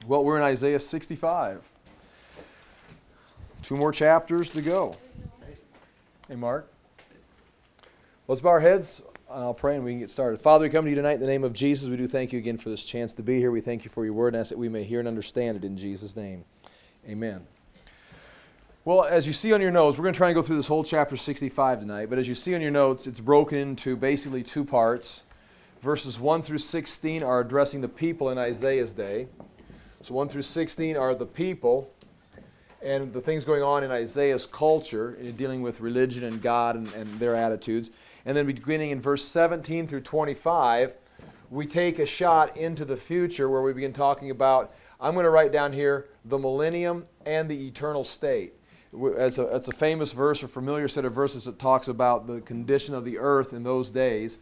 Well, we're in Isaiah 65. 2 more chapters to go. Hey, Mark. Let's bow our heads. I'll pray and we can get started. Father, we come to you tonight in the name of Jesus. We do thank you again for this chance to be here. We thank you for your word and ask that we may hear and understand it in Jesus' name. Amen. Well, as you see on your notes, we're going to try and go through this whole chapter 65 tonight. But as you see on your notes, it's broken into basically two parts. Verses 1 through 16 are addressing the people in Isaiah's day. So 1 through 16 are the people and the things going on in Isaiah's culture, in dealing with religion and God and their attitudes. And then beginning in verse 17 through 25, we take a shot into the future where we begin talking about, I'm going to write down here, the millennium and the eternal state. It's a famous verse, a familiar set of verses that talks about the condition of the earth in those days.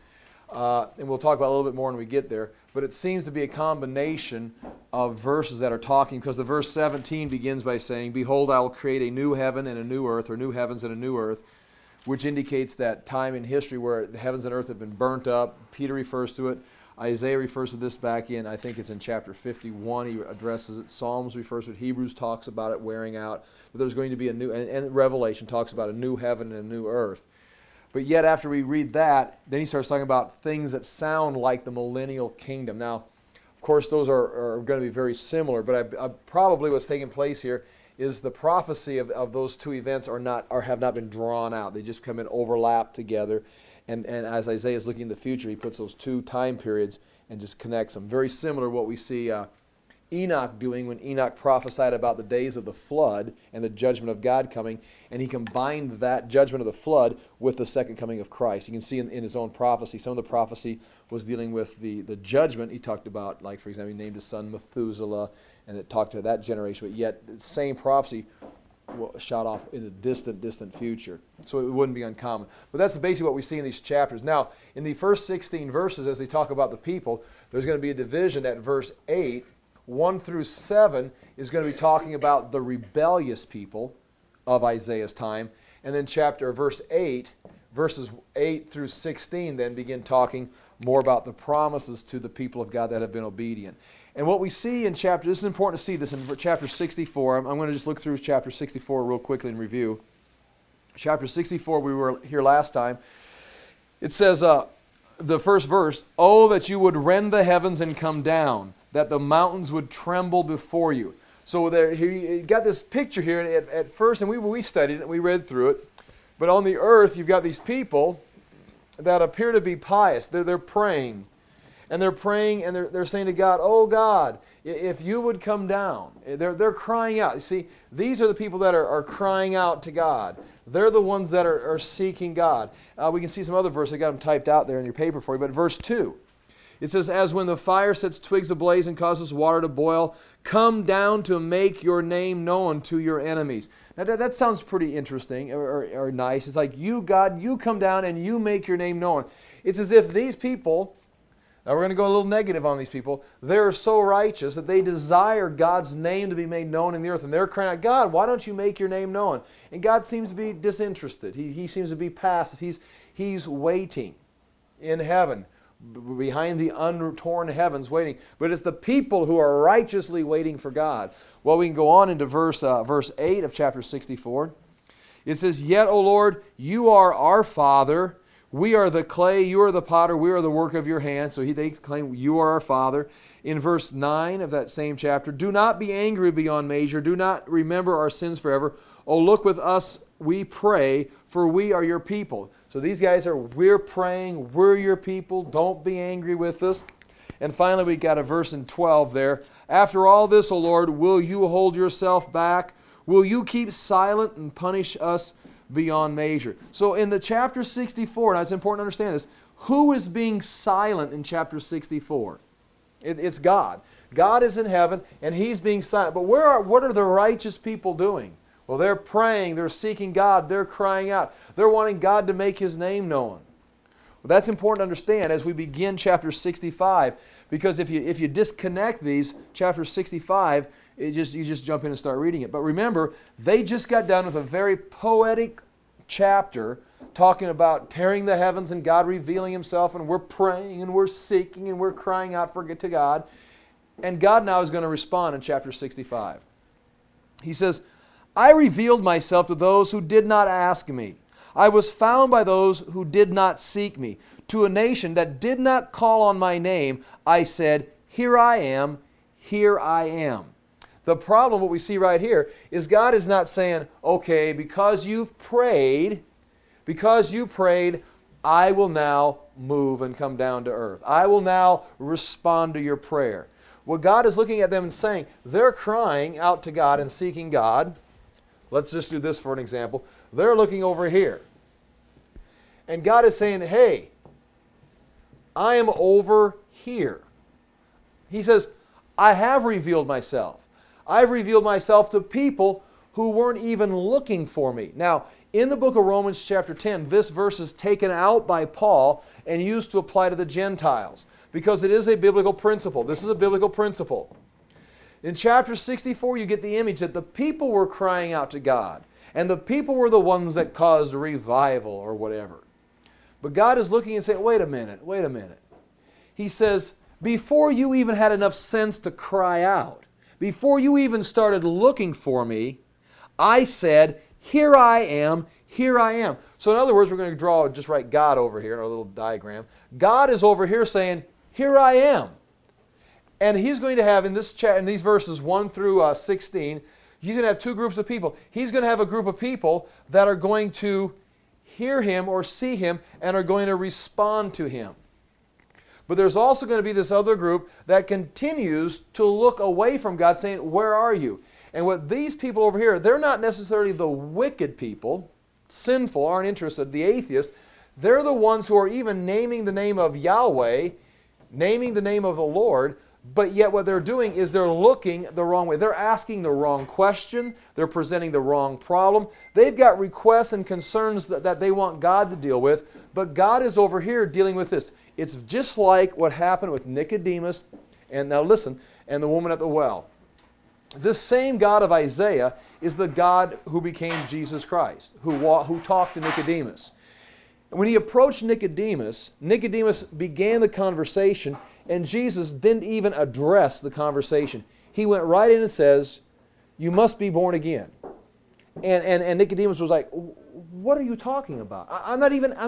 And we'll talk about it a little bit more when we get there. But it seems to be a combination of verses that are talking, because the verse 17 begins by saying, Behold, I will create a new heaven and a new earth, or new heavens and a new earth, which indicates that time in history where the heavens and earth have been burnt up. Peter refers to it. Isaiah refers to this back in, I think it's in chapter 51, he addresses it. Psalms refers to it. Hebrews talks about it wearing out. But there's going to be a new, and Revelation talks about a new heaven and a new earth. But yet after we read that, then he starts talking about things that sound like the millennial kingdom. Now, of course, those are going to be very similar, but probably what's taking place here is the prophecy of those two events have not been drawn out. They just come in overlap together. And as Isaiah is looking in the future, he puts those two time periods and just connects them. Very similar to what we see Enoch doing when Enoch prophesied about the days of the flood and the judgment of God coming, and he combined that judgment of the flood with the second coming of Christ. You can see in his own prophecy, some of the prophecy was dealing with the judgment. He talked about, like for example, he named his son Methuselah, and it talked to that generation, but yet the same prophecy shot off in the distant future. So it wouldn't be uncommon. But that's basically what we see in these chapters. Now, in the first 16 verses, as they talk about the people, there's going to be a division at verse 8. 1 through 7 is going to be talking about the rebellious people of Isaiah's time. And then verse 8, verses 8 through 16 then begin talking more about the promises to the people of God that have been obedient. And what we see in this is important to see this in chapter 64. I'm going to just look through chapter 64 real quickly and review. Chapter 64, we were here last time. It says, the first verse, Oh, that you would rend the heavens and come down, that the mountains would tremble before you. So there, he got this picture here at first, and we studied it, we read through it. But on the earth, you've got these people that appear to be pious. They're praying. And they're praying, and they're saying to God, Oh God, if you would come down. They're crying out. You see, these are the people that are crying out to God. They're the ones that are seeking God. We can see some other verses. I got them typed out there in your paper for you. But verse 2. It says, As when the fire sets twigs ablaze and causes water to boil, come down to make your name known to your enemies. Now that sounds pretty interesting or nice. It's like, you, God, you come down and you make your name known. It's as if these people, now we're going to go a little negative on these people, they're so righteous that they desire God's name to be made known in the earth. And they're crying out, God, why don't you make your name known? And God seems to be disinterested. He seems to be passive. He's waiting in heaven, behind the untorn heavens waiting. But it's the people who are righteously waiting for God. Well, we can go on into verse 8 of chapter 64. It says, Yet, O Lord, you are our Father. We are the clay, you are the potter, we are the work of your hands. So they claim you are our Father. In verse 9 of that same chapter, Do not be angry beyond measure. Do not remember our sins forever. Oh, look with us, we pray, for we are your people. So these guys we're praying, we're your people, don't be angry with us. And finally we got a verse in 12 there. After all this, O Lord, will you hold yourself back? Will you keep silent and punish us beyond measure? So in the chapter 64, now it's important to understand this, who is being silent in chapter 64? It's God. God is in heaven and He's being silent. But what are the righteous people doing? Well, they're praying, they're seeking God, they're crying out. They're wanting God to make His name known. Well, that's important to understand as we begin chapter 65, because if you disconnect these, chapter 65, you just jump in and start reading it. But remember, they just got done with a very poetic chapter talking about tearing the heavens and God revealing Himself, and we're praying and we're seeking and we're crying out to God. And God now is going to respond in chapter 65. He says, I revealed myself to those who did not ask me. I was found by those who did not seek me. To a nation that did not call on my name, I said, here I am, here I am. The problem, what we see right here, is God is not saying, okay, because you prayed, I will now move and come down to earth. I will now respond to your prayer. What God is looking at them and saying, they're crying out to God and seeking God. Let's just do this for an example. They're looking over here. And God is saying, hey, I am over here. He says, I have revealed myself. I've revealed myself to people who weren't even looking for me. Now, in the book of Romans chapter 10, this verse is taken out by Paul and used to apply to the Gentiles because it is a biblical principle. This is a biblical principle. In chapter 64, you get the image that the people were crying out to God, and the people were the ones that caused revival or whatever. But God is looking and saying, wait a minute. He says, before you even had enough sense to cry out, before you even started looking for me, I said, here I am, here I am. So in other words, we're going to just write God over here in our little diagram. God is over here saying, here I am. And He's going to have in these verses 1 through 16, He's going to have two groups of people. He's going to have a group of people that are going to hear Him or see Him and are going to respond to Him. But there's also going to be this other group that continues to look away from God, saying, where are you? And what these people over here, they're not necessarily the wicked people, sinful, aren't interested, the atheists. They're the ones who are even naming the name of Yahweh, naming the name of the Lord, but yet what they're doing is they're looking the wrong way. They're asking the wrong question. They're presenting the wrong problem. They've got requests and concerns that they want God to deal with, but God is over here dealing with this. It's just like what happened with Nicodemus, and now listen, and the woman at the well. This same God of Isaiah is the God who became Jesus Christ, who talked to Nicodemus. And when he approached Nicodemus, Nicodemus began the conversation, and Jesus didn't even address the conversation. He went right in and says, you must be born again. And Nicodemus was like, what are you talking about? I'm not even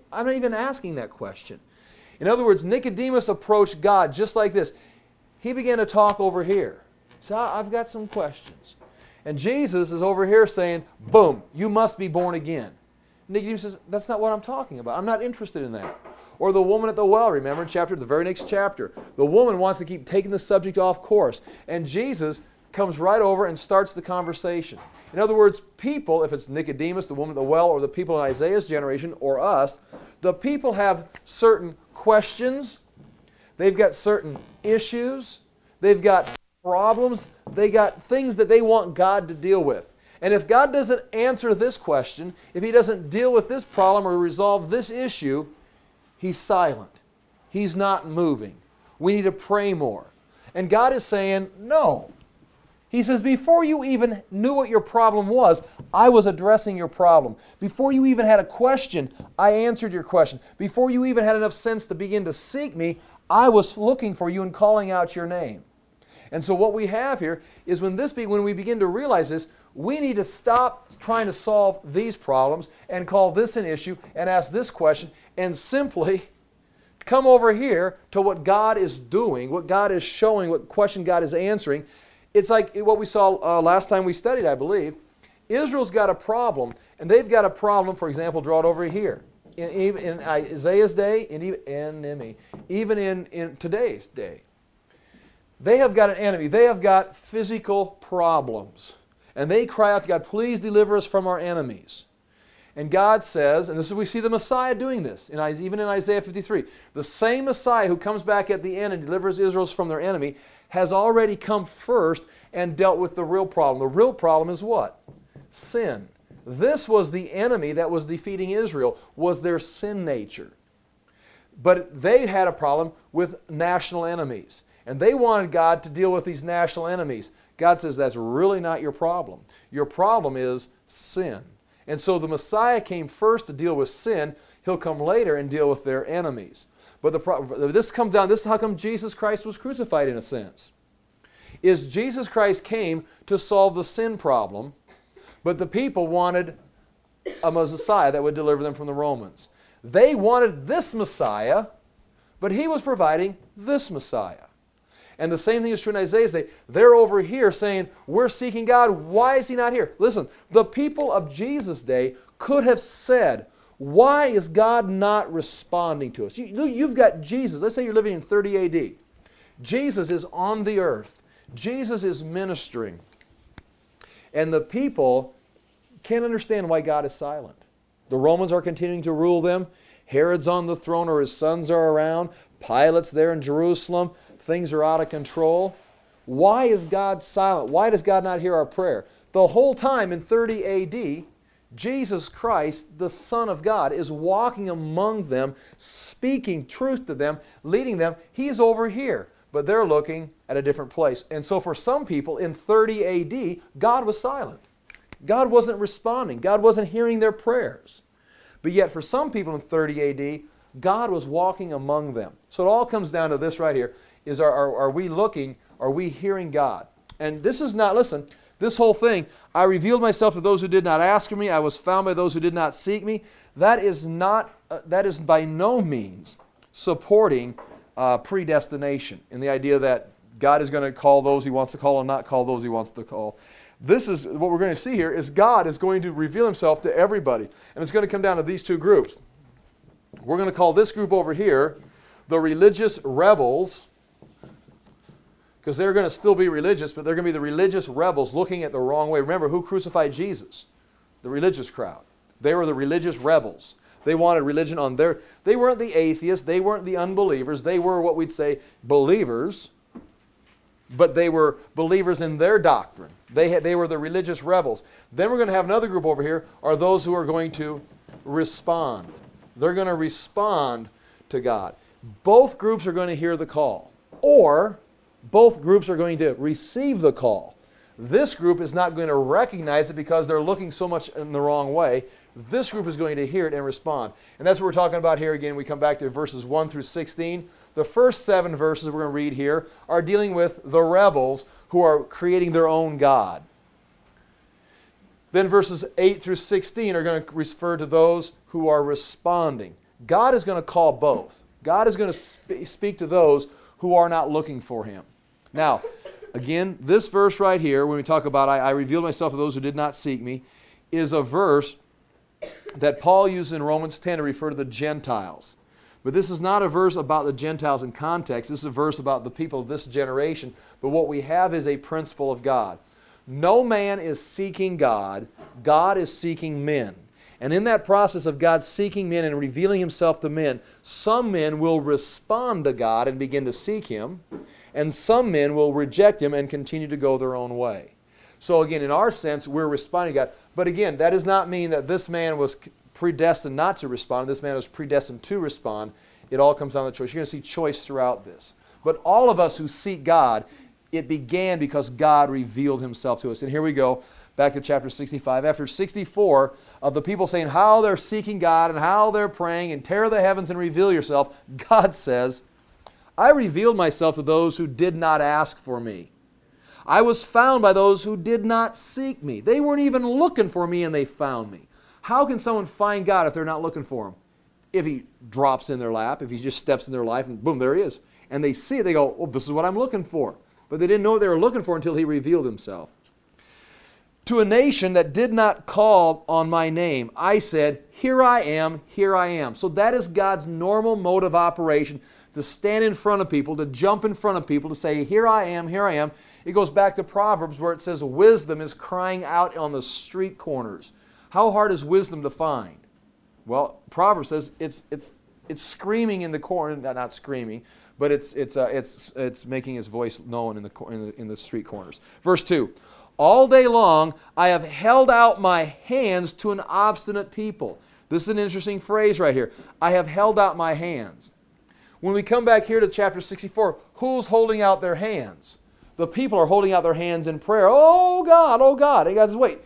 asking that question. In other words, Nicodemus approached God just like this. He began to talk over here. So I've got some questions. And Jesus is over here saying, boom, you must be born again. Nicodemus says, that's not what I'm talking about. I'm not interested in that. Or the woman at the well, remember in the very next chapter. The woman wants to keep taking the subject off course. And Jesus comes right over and starts the conversation. In other words, people, if it's Nicodemus, the woman at the well, or the people in Isaiah's generation, or us, the people have certain questions. They've got certain issues. They've got problems. They got things that they want God to deal with. And if God doesn't answer this question, if He doesn't deal with this problem or resolve this issue, He's silent. He's not moving. We need to pray more. And God is saying, no. He says, before you even knew what your problem was, I was addressing your problem. Before you even had a question, I answered your question. Before you even had enough sense to begin to seek me, I was looking for you and calling out your name. And so what we have here is when we begin to realize this, we need to stop trying to solve these problems and call this an issue and ask this question and simply come over here to what God is doing, what God is showing, what question God is answering. It's like what we saw last time we studied, I believe. Israel's got a problem, and they've got a problem, for example, draw it over here. In Isaiah's day, and even in today's day. They have got an enemy. They have got physical problems. And they cry out to God, please deliver us from our enemies. And God says, and this is we see the Messiah doing this, even in Isaiah 53. The same Messiah who comes back at the end and delivers Israel from their enemy has already come first and dealt with the real problem. The real problem is what? Sin. This was the enemy that was defeating Israel, was their sin nature. But they had a problem with national enemies. And they wanted God to deal with these national enemies. God says that's really not your problem. Your problem is sin. And so the Messiah came first to deal with sin. He'll come later and deal with their enemies. But this comes down, this is how come Jesus Christ was crucified in a sense. is Jesus Christ came to solve the sin problem, but the people wanted a Messiah that would deliver them from the Romans. They wanted this Messiah, but he was providing this Messiah. And the same thing is true in Isaiah's day. They're over here saying, we're seeking God. Why is he not here? Listen, the people of Jesus' day could have said, why is God not responding to us? You've got Jesus. Let's say you're living in 30 AD. Jesus is on the earth. Jesus is ministering. And the people can't understand why God is silent. The Romans are continuing to rule them. Herod's on the throne, or his sons are around. Pilate's there in Jerusalem. Things are out of control. Why is God silent? Why does God not hear our prayer? The whole time in 30 AD, Jesus Christ, the Son of God, is walking among them, speaking truth to them, leading them. He's over here, but they're looking at a different place. And so for some people in 30 AD, God was silent. God wasn't responding. God wasn't hearing their prayers. But yet for some people in 30 AD, God was walking among them. So it all comes down to this right here, is are we looking, are we hearing God? And this is not, listen, this whole thing, I revealed myself to those who did not ask for me, I was found by those who did not seek me, that is by no means supporting predestination, in the idea that God is going to call those he wants to call and not call those he wants to call. This is what we're going to see here, is God is going to reveal himself to everybody. And it's going to come down to these two groups. We're going to call this group over here the religious rebels, because they're going to still be religious, but they're going to be the religious rebels looking at the wrong way. Remember, who crucified Jesus? The religious crowd. They were the religious rebels. They wanted religion on their... They weren't the atheists. They weren't the unbelievers. They were what we'd say believers, but they were believers in their doctrine. They were the religious rebels. Then we're going to have another group over here, are those who are going to respond. They're going to respond to God. Both groups are going to hear the call, or both groups are going to receive the call. This group is not going to recognize it because they're looking so much in the wrong way. This group is going to hear it and respond. And that's what we're talking about here again. We come back to verses 1 through 16. The first 7 verses we're going to read here are dealing with the rebels who are creating their own God. Then verses 8 through 16 are going to refer to those who are responding. God is going to call both. God is going to speak to those who are not looking for him. Now, again, this verse right here, when we talk about I revealed myself to those who did not seek me, is a verse that Paul uses in Romans 10 to refer to the Gentiles. But this is not a verse about the Gentiles in context. This is a verse about the people of this generation. But what we have is a principle of God. No man is seeking God. God is seeking men. And in that process of God seeking men and revealing himself to men, some men will respond to God and begin to seek him, and some men will reject him and continue to go their own way. So again, in our sense, we're responding to God. But again, that does not mean that this man was predestined not to respond. This man was predestined to respond. It all comes down to choice. You're going to see choice throughout this. But all of us who seek God, it began because God revealed himself to us. And here we go. Back to chapter 65. After 64 of the people saying how they're seeking God and how they're praying and tear the heavens and reveal yourself, God says, I revealed myself to those who did not ask for me. I was found by those who did not seek me. They weren't even looking for me and they found me. How can someone find God if they're not looking for him? If he drops in their lap, if he just steps in their life and boom, there he is. And they see it, they go, well, this is what I'm looking for. But they didn't know what they were looking for until he revealed himself. To a nation that did not call on my name, I said, here I am, here I am. So that is God's normal mode of operation, to stand in front of people, to jump in front of people, to say, here I am, here I am. It goes back to Proverbs where it says wisdom is crying out on the street corners. How hard is wisdom to find? Well, Proverbs says it's screaming in the corner, not screaming, but it's making his voice known in the street corners. Verse 2. All day long I have held out my hands to an obstinate people. This is an interesting phrase right here. I have held out my hands. When we come back here to chapter 64, who's holding out their hands? The people are holding out their hands in prayer. Oh God, oh God. And God says, wait,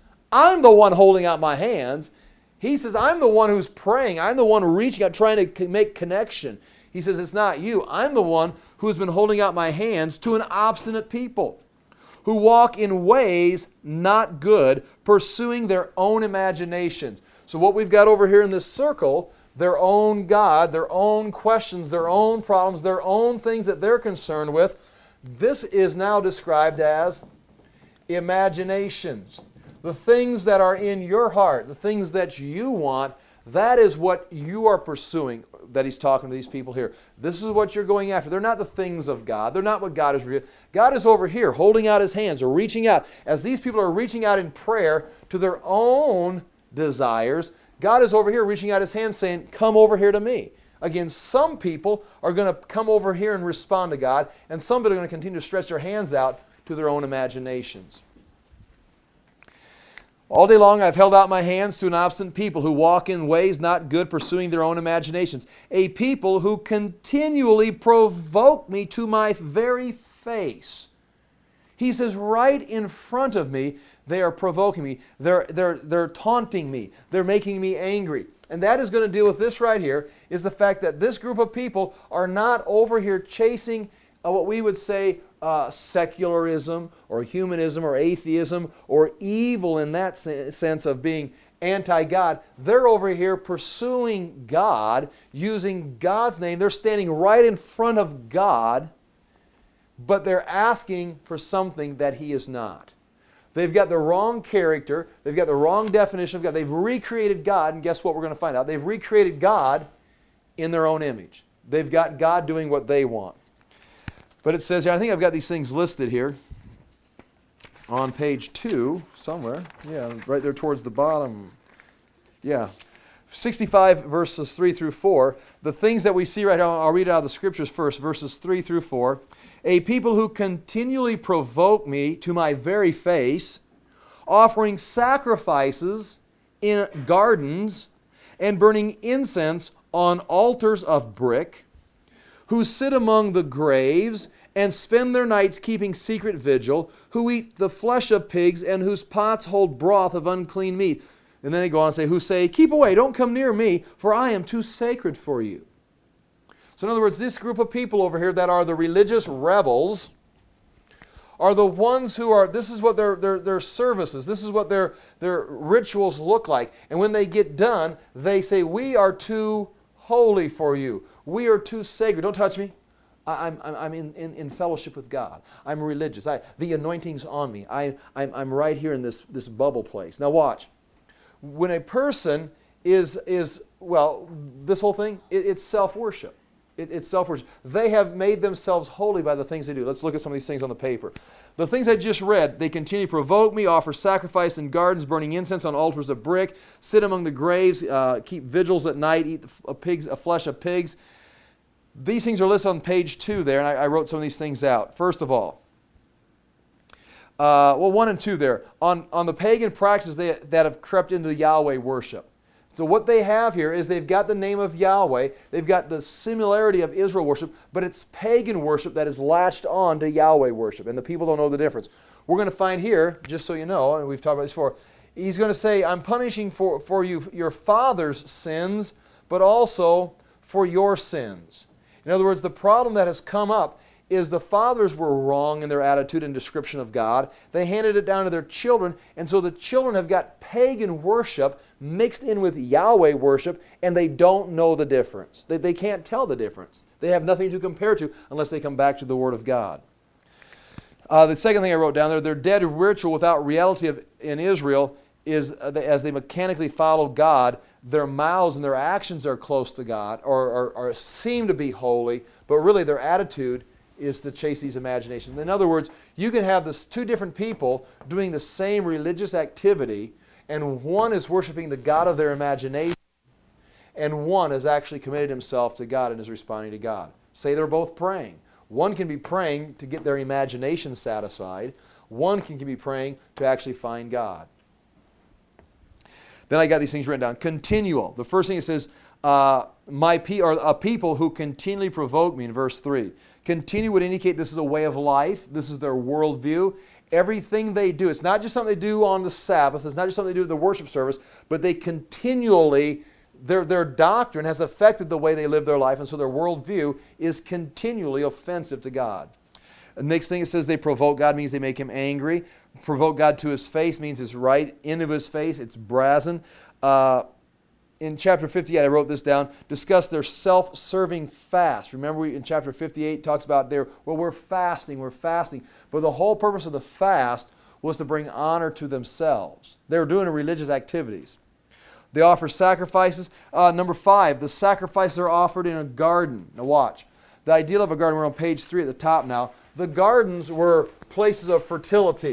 I'm the one holding out my hands. He says, I'm the one who's praying. I'm the one reaching out, trying to make connection. He says, it's not you. I'm the one who has been holding out my hands to an obstinate people who walk in ways not good, pursuing their own imaginations. So what we've got over here in this circle, their own God, their own questions, their own problems, their own things that they're concerned with, this is now described as imaginations. The things that are in your heart, the things that you want, that is what you are pursuing, that he's talking to these people here. This is what you're going after. They're not the things of God. They're not what God is revealed. God is over here holding out his hands or reaching out. As these people are reaching out in prayer to their own desires, God is over here reaching out his hands saying, come over here to me. Again, some people are going to come over here and respond to God, and some people are going to continue to stretch their hands out to their own imaginations. All day long I've held out my hands to an obstinate people who walk in ways not good, pursuing their own imaginations. A people who continually provoke me to my very face. He says, right in front of me, they are provoking me. They're taunting me. They're making me angry. And that is going to deal with this right here, is the fact that this group of people are not over here chasing what we would say secularism or humanism or atheism or evil in that sense of being anti-God. They're over here pursuing God, using God's name. They're standing right in front of God, but they're asking for something that He is not. They've got the wrong character. They've got the wrong definition of God. They've recreated God, and guess what we're going to find out? They've recreated God in their own image. They've got God doing what they want. But it says here, I think I've got these things listed here on page 2 somewhere. Yeah, right there towards the bottom. Yeah. 65 verses 3 through 4. The things that we see right now, I'll read it out of the scriptures first, verses 3 through 4. A people who continually provoke me to my very face, offering sacrifices in gardens and burning incense on altars of brick, who sit among the graves and spend their nights keeping secret vigil, who eat the flesh of pigs and whose pots hold broth of unclean meat. And then they go on and say, who say, keep away, don't come near me, for I am too sacred for you. So in other words, this group of people over here that are the religious rebels are the ones who are, this is what their services, this is what their rituals look like. And when they get done, they say, we are too holy for you. We are too sacred. Don't touch me. I'm in fellowship with God. I'm religious. The anointing's on me. I'm right here in this bubble place. Now watch. When a person is well, this whole thing, it's self-worship. It's self-worship. They have made themselves holy by the things they do. Let's look at some of these things on the paper. The things I just read, they continue to provoke me, offer sacrifice in gardens, burning incense on altars of brick, sit among the graves, keep vigils at night, eat the flesh of pigs. These things are listed on page 2 there, and I wrote some of these things out. First of all, 1 and 2 there. On the pagan practices that have crept into Yahweh worship. So what they have here is they've got the name of Yahweh, they've got the similarity of Israel worship, but it's pagan worship that is latched on to Yahweh worship, and the people don't know the difference. We're going to find here, just so you know, and we've talked about this before, he's going to say, I'm punishing for you your father's sins, but also for your sins. In other words, the problem that has come up is the fathers were wrong in their attitude and description of God. They handed it down to their children, and so the children have got pagan worship mixed in with Yahweh worship, and they don't know the difference. They can't tell the difference. They have nothing to compare to unless they come back to the Word of God. The second thing I wrote down there, their dead ritual without reality in Israel is as they mechanically follow God, their mouths and their actions are close to God or seem to be holy, but really their attitude is to chase these imaginations. In other words, you can have this two different people doing the same religious activity, and one is worshiping the God of their imagination, and one has actually committed himself to God and is responding to God. Say they're both praying. One can be praying to get their imagination satisfied. One can be praying to actually find God. Then I got these things written down. Continual. The first thing it says, a people who continually provoke me in verse 3. Continue would indicate this is a way of life. This is their worldview. Everything they do, it's not just something they do on the Sabbath. It's not just something they do at the worship service, but they continually their doctrine has affected the way they live their life, and so their worldview is continually offensive to God. The next thing it says they provoke God means they make him angry. Provoke God to his face means it's right into his face. It's brazen. In chapter 58, I wrote this down, discuss their self-serving fast. Remember in chapter 58 talks about we're fasting. But the whole purpose of the fast was to bring honor to themselves. They were doing religious activities. They offer sacrifices. Number 5, the sacrifices are offered in a garden. Now watch. The ideal of a garden, we're on page 3 at the top now. The gardens were places of fertility,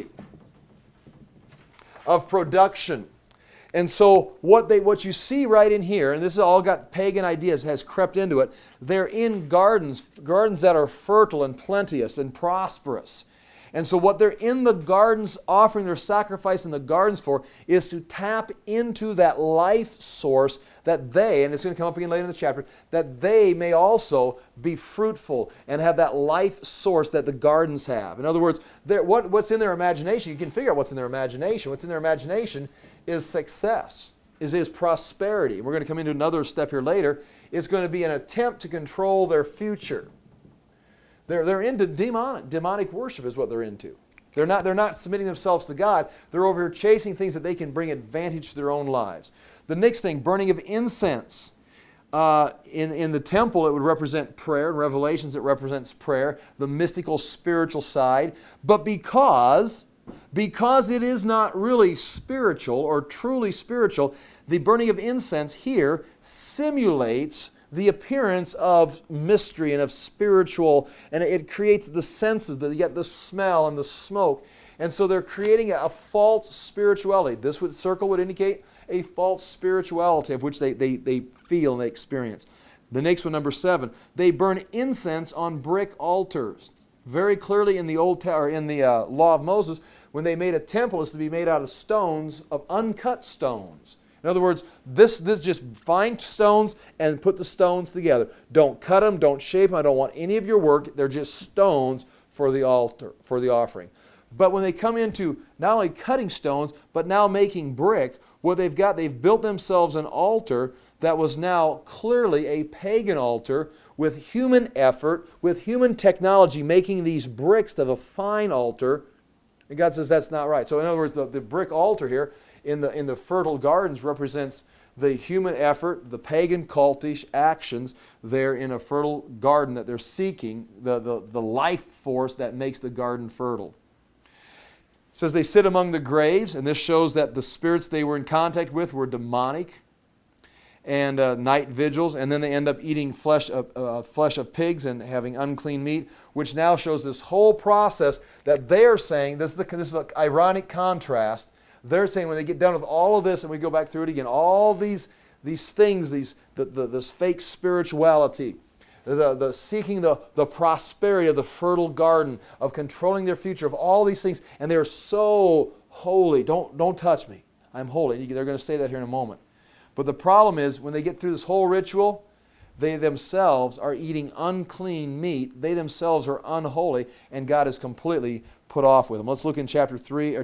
of production. And so what you see right in here, and this has all got pagan ideas, has crept into it, they're in gardens that are fertile and plenteous and prosperous. And so what they're in the gardens offering their sacrifice in the gardens for is to tap into that life source that they, and it's going to come up again later in the chapter, that they may also be fruitful and have that life source that the gardens have. In other words, what's in their imagination, you can figure out what's in their imagination. What's in their imagination is success, is prosperity. We're going to come into another step here later. It's going to be an attempt to control their future. They're into demonic worship is what they're into. They're not submitting themselves to God. They're over here chasing things that they can bring advantage to their own lives. The next thing, burning of incense. In the temple, it would represent prayer. In Revelations, it represents prayer, the mystical, spiritual side. But because it is not really spiritual or truly spiritual, the burning of incense here simulates the appearance of mystery and of spiritual, and it creates the senses, you get the smell and the smoke. And so they're creating a false spirituality. This circle would indicate a false spirituality of which they feel and they experience. The next one, number 7, they burn incense on brick altars. Very clearly in the Law of Moses, when they made a temple, it's to be made out of stones, of uncut stones. In other words, this just find stones and put the stones together. Don't cut them, don't shape them. I don't want any of your work. They're just stones for the altar, for the offering. But when they come into not only cutting stones, but now making brick, what they've built themselves an altar that was now clearly a pagan altar with human effort, with human technology, making these bricks to the fine altar. And God says that's not right. So in other words, the brick altar here in the fertile gardens represents the human effort, the pagan cultish actions there in a fertile garden that they're seeking, the life force that makes the garden fertile. It says they sit among the graves, and this shows that the spirits they were in contact with were demonic, and night vigils, and then they end up eating flesh of pigs and having unclean meat, which now shows this whole process that they're saying, this is an ironic contrast. They're saying when they get done with all of this, and we go back through it again, all these things, this fake spirituality, the seeking the prosperity of the fertile garden, of controlling their future, of all these things, and they're so holy. Don't touch me. I'm holy. They're going to say that here in a moment. But the problem is, when they get through this whole ritual, they themselves are eating unclean meat. They themselves are unholy, and God is completely put off with them. Let's look in chapter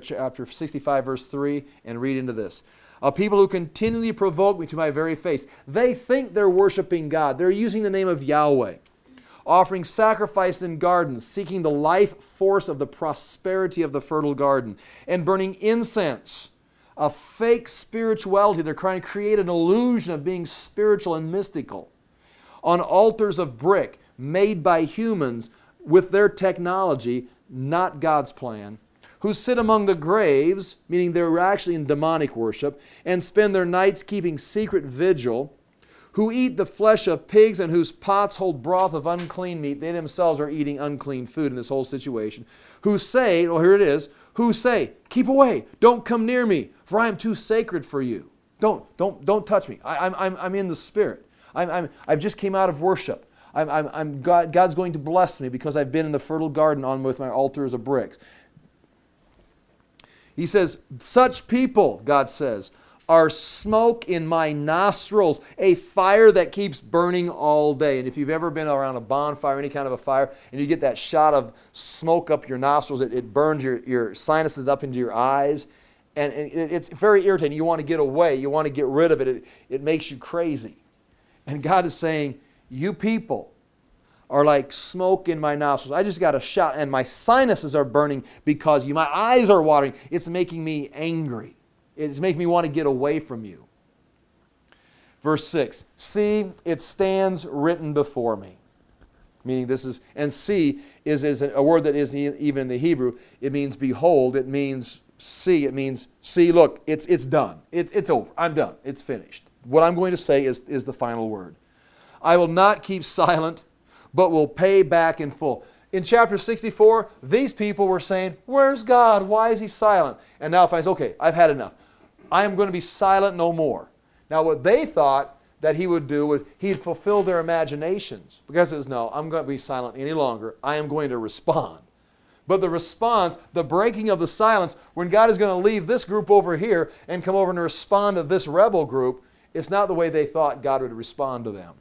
65, verse 3, and read into this. A people who continually provoke me to my very face. They think they're worshiping God. They're using the name of Yahweh, offering sacrifice in gardens, seeking the life force of the prosperity of the fertile garden, and burning incense. A fake spirituality. They're trying to create an illusion of being spiritual and mystical on altars of brick made by humans with their technology, not God's plan, who sit among the graves, meaning they're actually in demonic worship, and spend their nights keeping secret vigil, who eat the flesh of pigs and whose pots hold broth of unclean meat. They themselves are eating unclean food in this whole situation. Who say, well, here it is, who say, keep away, don't come near me, for I am too sacred for you. Don't touch me. I'm in the Spirit. I've just came out of worship. God's going to bless me because I've been in the fertile garden on with my altars of bricks. He says, such people, God says, are smoke in my nostrils, a fire that keeps burning all day. And if you've ever been around a bonfire, any kind of a fire, and you get that shot of smoke up your nostrils, it burns your sinuses up into your eyes. And it's very irritating. You want to get away. You want to get rid of it. It makes you crazy. And God is saying, you people are like smoke in my nostrils. I just got a shot and my sinuses are burning because my eyes are watering. It's making me angry. It's making me want to get away from you. Verse 6, see, it stands written before me. Meaning this is, and see is a word that isn't even in the Hebrew. It means behold. It means see. It means see, look, it's done. It's over. I'm done. It's finished. What I'm going to say is the final word. I will not keep silent, but will pay back in full. In chapter 64, these people were saying, where's God? Why is he silent? And now if I say, okay, I've had enough. I am going to be silent no more. Now what they thought that he would do was he'd fulfill their imaginations. Because he says, no, I'm going to be silent any longer. I am going to respond. But the response, the breaking of the silence, when God is going to leave this group over here and come over and respond to this rebel group, it's not the way they thought God would respond to them.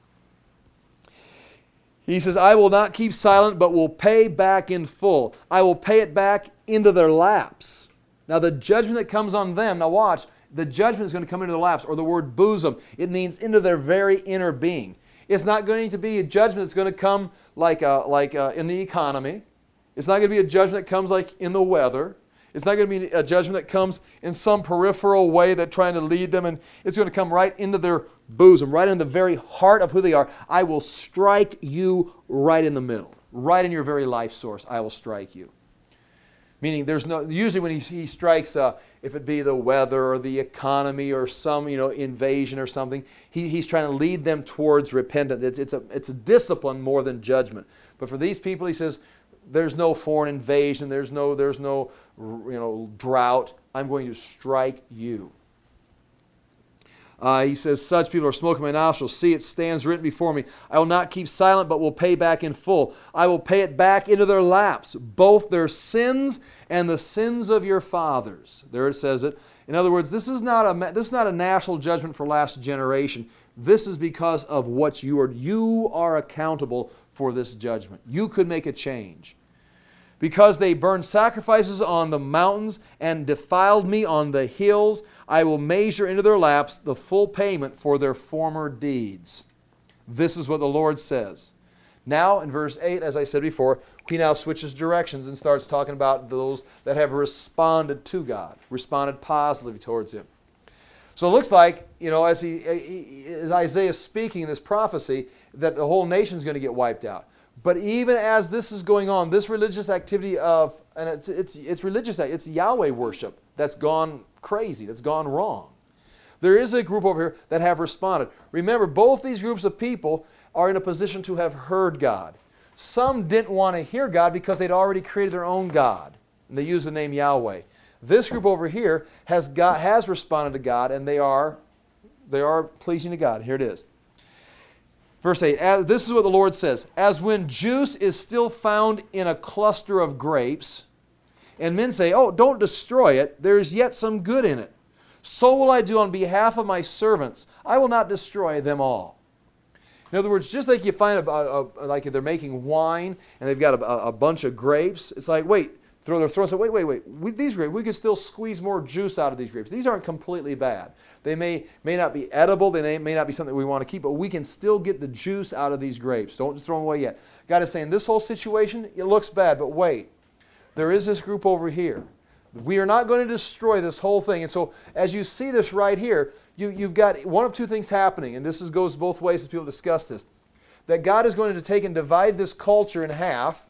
He says, I will not keep silent, but will pay back in full. I will pay it back into their laps. Now the judgment that comes on them, now watch, the judgment is going to come into their laps, or the word bosom. It means into their very inner being. It's not going to be a judgment that's going to come like in the economy. It's not going to be a judgment that comes like in the weather. It's not going to be a judgment that comes in some peripheral way that's trying to lead them. And it's going to come right into their bosom, right in the very heart of who they are. I will strike you right in the middle. Right in your very life source, I will strike you. Meaning there's no, usually when he strikes, if it be the weather or the economy or some invasion or something, he's trying to lead them towards repentance. It's a discipline more than judgment. But for these people, he says, there's no foreign invasion, there's no drought. I'm going to strike you. He says, such people are smoke in my nostrils. See, it stands written before me. I will not keep silent, but will pay back in full. I will pay it back into their laps, both their sins and the sins of your fathers. There it says it. In other words, this is not a national judgment for last generation. This is because of what you are. You are accountable for this judgment. You could make a change. Because they burned sacrifices on the mountains and defiled me on the hills, I will measure into their laps the full payment for their former deeds. This is what the Lord says. Now, in verse 8, as I said before, he now switches directions and starts talking about those that have responded to God, responded positively towards Him. So it looks like, as Isaiah is speaking in this prophecy, that the whole nation is going to get wiped out. But even as this is going on, this religious activity and it's religious, it's Yahweh worship that's gone crazy, that's gone wrong. There is a group over here that have responded. Remember, both these groups of people are in a position to have heard God. Some didn't want to hear God because they'd already created their own God, and they use the name Yahweh. This group over here has responded to God, and they are pleasing to God. Here it is. Verse 8, this is what the Lord says. As when juice is still found in a cluster of grapes, and men say, oh, don't destroy it, there is yet some good in it. So will I do on behalf of my servants. I will not destroy them all. In other words, just like you find, like they're making wine, and they've got a bunch of grapes, it's like, wait, throw their throats, wait, these grapes, we could still squeeze more juice out of these grapes. These aren't completely bad. They may not be edible, they may not be something we want to keep, but we can still get the juice out of these grapes. Don't just throw them away yet. God is saying, this whole situation, it looks bad, but wait. There is this group over here. We are not going to destroy this whole thing. And so as you see this right here, you've got one of two things happening, and this goes both ways as people discuss this. That God is going to take and divide this culture in half.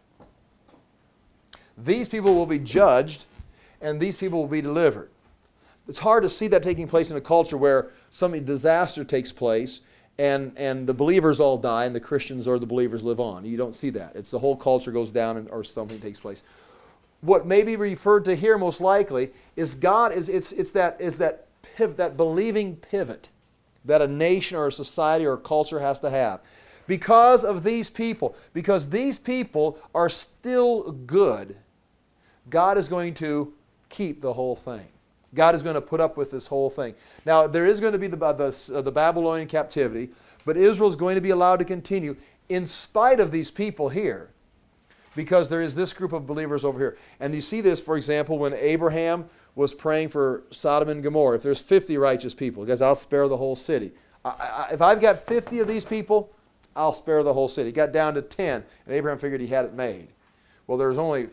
These people will be judged, and these people will be delivered. It's hard to see that taking place in a culture where some disaster takes place, and the believers all die, and the Christians or the believers live on. You don't see that. It's the whole culture goes down, or something takes place. What may be referred to here most likely is God is that believing pivot that a nation or a society or a culture has to have. Because of these people, because these people are still good, God is going to keep the whole thing. God is going to put up with this whole thing. Now, there is going to be the Babylonian captivity, but Israel is going to be allowed to continue in spite of these people here. because there is this group of believers over here. And you see this, for example, when Abraham was praying for Sodom and Gomorrah. If there's 50 righteous people, because I'll spare the whole city. If I've got 50 of these people, I'll spare the whole city. It got down to 10, and Abraham figured he had it made. Well, there was only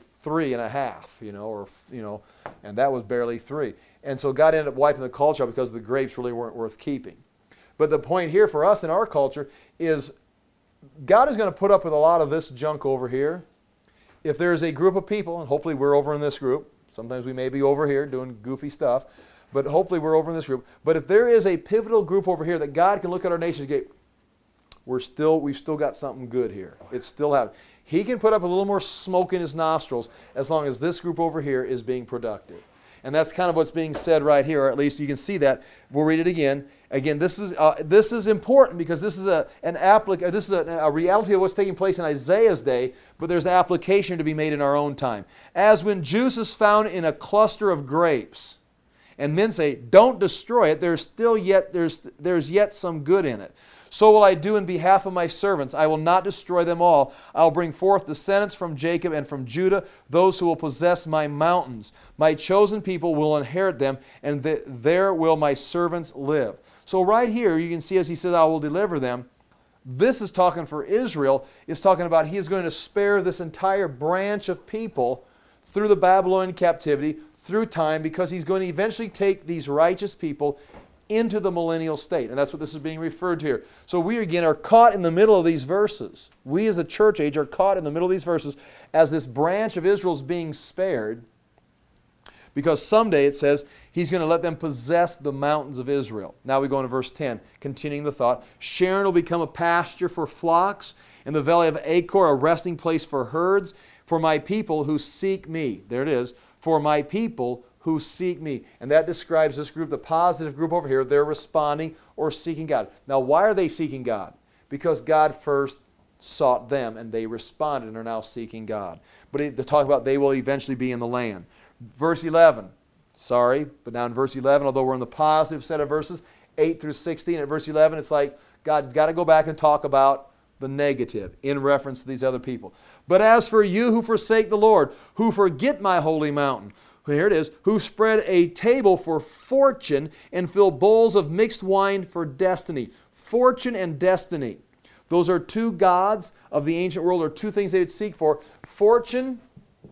3.5, and that was barely 3. And so God ended up wiping the culture out because the grapes really weren't worth keeping. But the point here for us in our culture is God is going to put up with a lot of this junk over here. If there's a group of people, and hopefully we're over in this group, sometimes we may be over here doing goofy stuff, but hopefully we're over in this group. But if there is a pivotal group over here that God can look at our nation and go, we've still got something good here. It's still happening. He can put up a little more smoke in his nostrils as long as this group over here is being productive. And that's kind of what's being said right here, or at least you can see that. We'll read it again. Again, this is important because this is a reality of what's taking place in Isaiah's day, but there's application to be made in our own time. As when juice is found in a cluster of grapes, and men say, "Don't destroy it. There's yet some good in it. So will I do in behalf of my servants. I will not destroy them all. I'll bring forth descendants from Jacob and from Judah, those who will possess my mountains. My chosen people will inherit them, and there will my servants live." So right here, you can see as he says, "I will deliver them." This is talking for Israel. It's talking about he is going to spare this entire branch of people through the Babylonian captivity, through time, because he's going to eventually take these righteous people into the millennial state. And that's what this is being referred to here. So we again are caught in the middle of these verses. We as a church age are caught in the middle of these verses as this branch of Israel is being spared, because someday it says he's going to let them possess the mountains of Israel. Now we go into verse 10, continuing the thought. Sharon will become a pasture for flocks, and the valley of Achor a resting place for herds, for my people who seek me. There it is. For my people who seek me. And that describes this group, the positive group over here. They're responding or seeking God. Now, why are they seeking God? Because God first sought them, and they responded and are now seeking God. But they talk about they will eventually be in the land. Verse 11. Sorry, but now in verse 11, although we're in the positive set of verses, 8 through 16, at verse 11, it's like God's got to go back and talk about the negative in reference to these other people. But as for you who forsake the Lord, who forget my holy mountain, here it is, who spread a table for fortune and fill bowls of mixed wine for destiny. Fortune and destiny. Those are two gods of the ancient world, or two things they would seek for. Fortune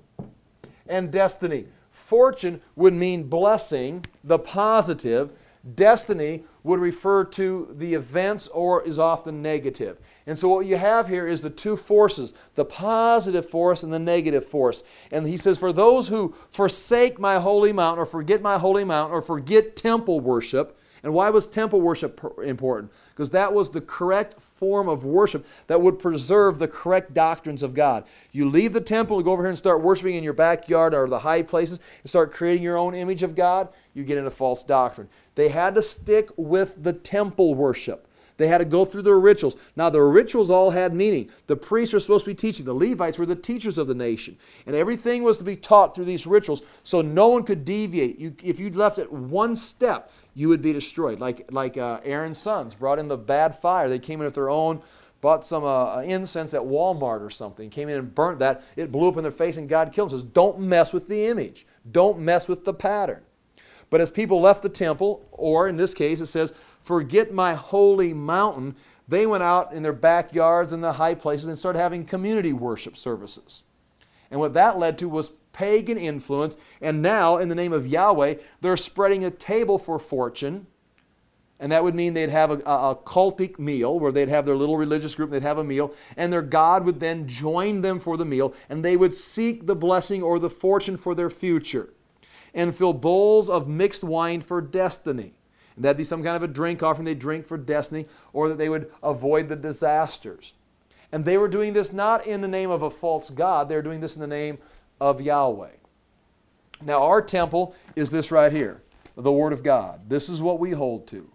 and destiny. Fortune would mean blessing, the positive. Destiny would refer to the events or is often negative. And so what you have here is the two forces, the positive force and the negative force. And he says, for those who forsake my holy mountain, or forget my holy mountain, or forget temple worship. And why was temple worship important? Because that was the correct form of worship that would preserve the correct doctrines of God. You leave the temple and go over here and start worshiping in your backyard or the high places and start creating your own image of God, you get into false doctrine. They had to stick with the temple worship. They had to go through their rituals. Now, the rituals all had meaning. The priests are supposed to be teaching. The Levites were the teachers of the nation. And everything was to be taught through these rituals, so no one could deviate. If you left it one step, you would be destroyed. Like Aaron's sons brought in the bad fire. They came in with their own, bought some incense at Walmart or something, came in and burnt that. It blew up in their face, and God killed them. It says, don't mess with the image. Don't mess with the pattern. But as people left the temple, or in this case it says, forget my holy mountain, they went out in their backyards and the high places and started having community worship services. And what that led to was pagan influence, and now in the name of Yahweh, they're spreading a table for fortune, and that would mean they'd have a cultic meal where they'd have their little religious group, they'd have a meal, and their God would then join them for the meal, and they would seek the blessing or the fortune for their future, and fill bowls of mixed wine for destiny. And that'd be some kind of a drink offering they drink for destiny, or that they would avoid the disasters. And they were doing this not in the name of a false god, they were doing this in the name of Yahweh. Now our temple is this right here, the Word of God. This is what we hold to.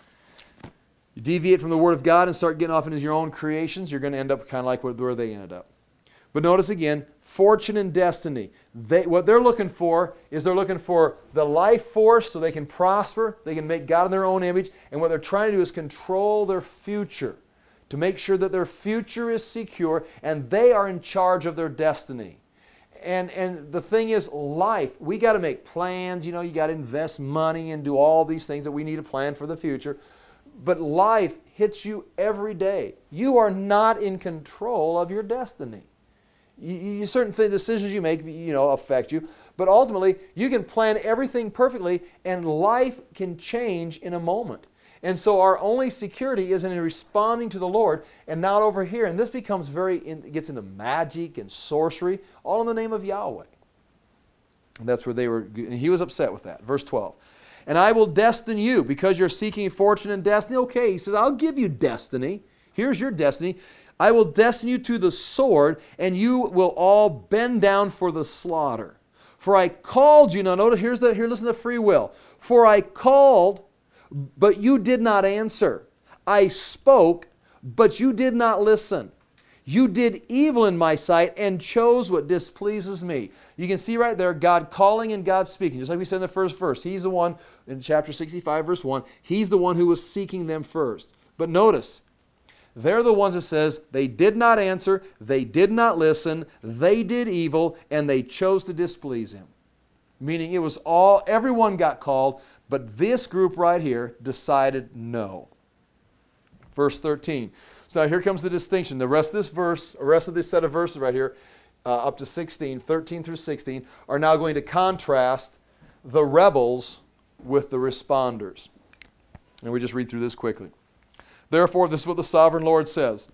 You deviate from the Word of God and start getting off into your own creations, you're going to end up kind of like where they ended up. But notice again, fortune and destiny. What they're looking for is they're looking for the life force so they can prosper, they can make God in their own image, and what they're trying to do is control their future to make sure that their future is secure and they are in charge of their destiny. And the thing is, life, we got to make plans. You got to invest money and do all these things that we need to plan for the future. But life hits you every day. You are not in control of your destiny. Certain decisions you make, affect you. But ultimately, you can plan everything perfectly, and life can change in a moment. And so our only security is in responding to the Lord and not over here. And this becomes it gets into magic and sorcery, all in the name of Yahweh. And that's where and he was upset with that. Verse 12. And I will destine you because you're seeking fortune and destiny. Okay, he says, I'll give you destiny. Here's your destiny. I will destine you to the sword, and you will all bend down for the slaughter. For I called you. Now notice, here, listen to free will. For I called, but you did not answer. I spoke, but you did not listen. You did evil in my sight and chose what displeases me. You can see right there God calling and God speaking. Just like we said in the first verse. He's the one, in chapter 65, verse 1, he's the one who was seeking them first. But notice, they're the ones that says they did not answer, they did not listen, they did evil, and they chose to displease him. Meaning it was everyone got called, but this group right here decided no. Verse 13. So now here comes the distinction. The rest of this set of verses right here, up to 16, 13 through 16, are now going to contrast the rebels with the responders. And we just read through this quickly. Therefore, this is what the sovereign Lord says.